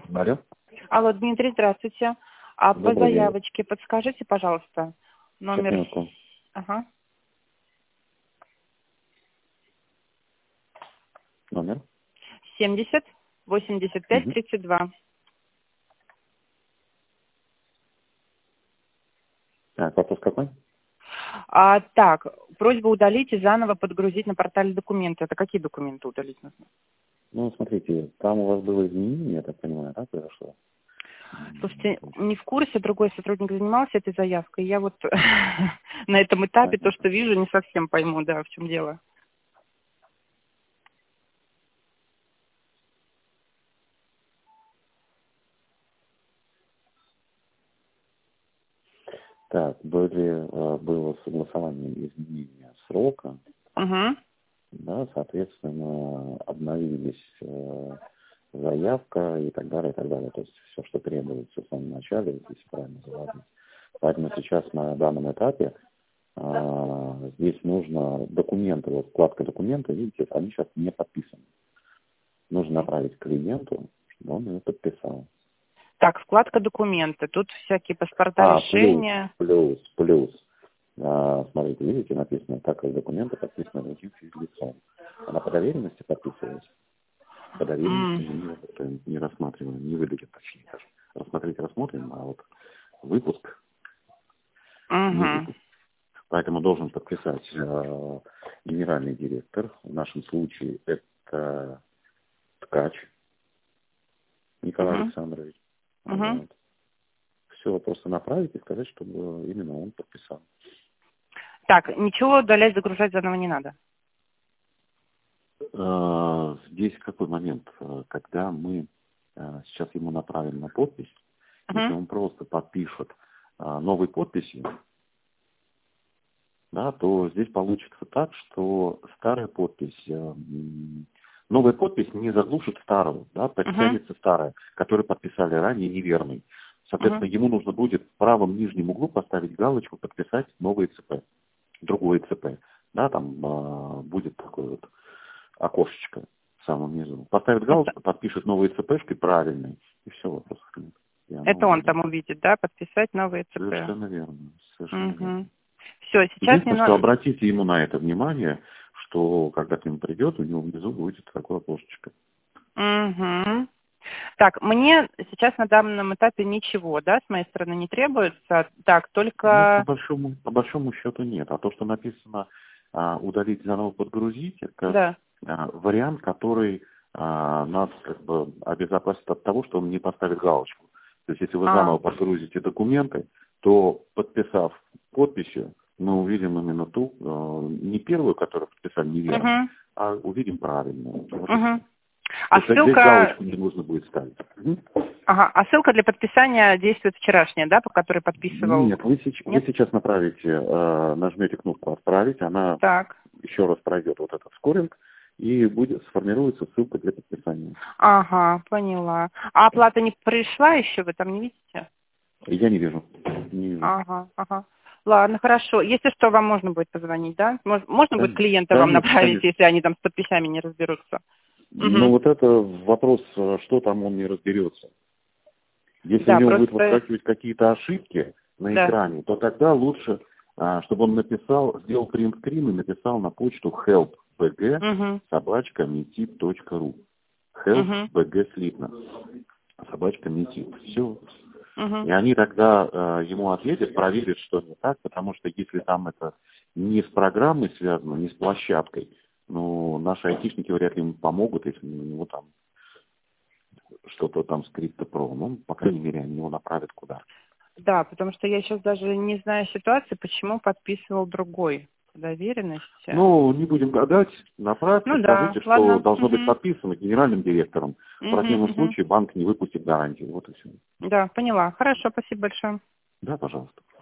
Алло. Алло, Дмитрий, здравствуйте. А по Добрый день. заявочке подскажите, пожалуйста, Сейчас, номер... минутку. Ага. Номер. 70 85 Угу. 32. Так, вопрос какой? Так, просьба удалить и заново подгрузить на портале документы. Это какие документы удалить нужно? Ну, смотрите, там у вас было изменение, я так понимаю, да, произошло? Слушайте, не в курсе, другой сотрудник занимался этой заявкой. Я вот на этом этапе то, Понятно. что вижу, не совсем пойму, да, в чем дело. Так, было согласование изменения срока, Угу. да, соответственно, обновились заявка и так далее, и так далее. То есть все, что требуется в самом начале, вот если правильно заводить. Поэтому сейчас на данном этапе здесь нужно документы, вот вкладка документы, видите, они сейчас не подписаны. Нужно направить клиенту, чтобы он ее подписал. Так, вкладка документы. Тут всякие паспорта, решения. Плюс. Смотрите, видите, написано, так как документы подписаны другим физлицом. Она по доверенности подписывалась. По доверенности мы ее не рассматриваем, не выдадим, точнее даже. Рассмотреть рассмотрим, а вот выпуск не Угу. выпуск. Поэтому должен подписать генеральный директор. В нашем случае это Ткач Николай Угу. Александрович. Угу. Вот. Все, просто направить и сказать, чтобы именно он подписал. Так, ничего удалять, загружать заново не надо. Здесь какой момент, когда мы сейчас ему направим на подпись, если Угу. он просто подпишет новой подписью, да, то здесь получится так, что старая подпись, новая подпись не заглушит старую, да, Угу. подтянется старая, которую подписали ранее неверной. Угу. Соответственно, ему нужно будет в правом нижнем углу поставить галочку «Подписать новые ЦП», другое ЦП. Да, там будет такое вот окошечко в самом низу. Поставит галочку, подпишет новые ЦПшкой правильной, и все, вопросов нет. И она Это он удалит. там увидит, да, подписать новые ЦП. Совершенно верно, совершенно верно. Угу. Все, сейчас Единственное, что немного... обратите ему на это внимание, что когда к нему придет, у него внизу будет такое окошечко. Угу. Так, мне сейчас на данном этапе ничего, да, с моей стороны не требуется. Так, Ну, только... по большому счету нет. А то, что написано удалить, заново подгрузить, это Да. вариант, который нас как бы обезопасит от того, что он не поставит галочку. То есть, если вы заново подгрузите документы, то, подписав подписью, мы увидим именно ту, не первую, которую подписали неверно, Угу. а увидим правильную. Вот и Угу. все. А То есть, здесь ссылка... галочку не нужно будет ставить. Ага, а ссылка для подписания действует вчерашняя, да, по которой подписывал? Нет, вы Нет? сейчас направите, нажмете кнопку «Отправить», она Так. еще раз пройдет вот этот скоринг, и сформируется ссылка для подписания. Ага, поняла. А оплата не пришла еще, вы там не видите? Я не вижу. Не вижу. Ага, ага. Ладно, хорошо. Если что, вам можно будет позвонить, да? Можно будет клиента вам Конечно, направить, конечно. если они там с подписями не разберутся? Ну Угу. вот это вопрос, что там он не разберется. Если у Да, него будет просто... выскакивать какие-то ошибки на Да. экране, то тогда лучше, чтобы он написал, сделал принт-скрин и написал на почту Угу. helpbg@metip.ru. Угу. helpbg слитно @metip. Все. Угу. И они тогда ему ответят, проверят, что не так, потому что если там это не с программой связано, не с площадкой, ну, наши айтишники вряд ли ему помогут, если у него там что-то там с CryptoPro. Ну, по крайней мере, они его направят куда. Да, потому что я сейчас даже не знаю ситуации, почему подписывал другой по доверенности. Ну, не будем гадать, направьте, Ну да, скажите, что ладно. должно быть Угу. подписано генеральным директором. В Угу, противном угу. случае банк не выпустит гарантию. Вот и все. Да, поняла. Хорошо, спасибо большое. Да, пожалуйста.